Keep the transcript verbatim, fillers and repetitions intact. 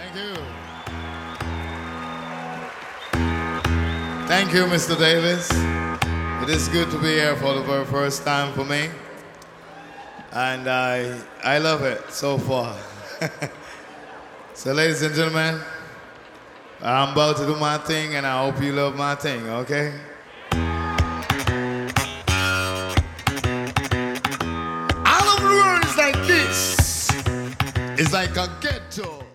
Thank you. Thank you, Mister Davis. It is good to be here for the very first time for me. And I, I love it so far. So, ladies and gentlemen, I'm about to do my thing, and I hope you love my thing, okay? All of the world is like this. It's like a ghetto.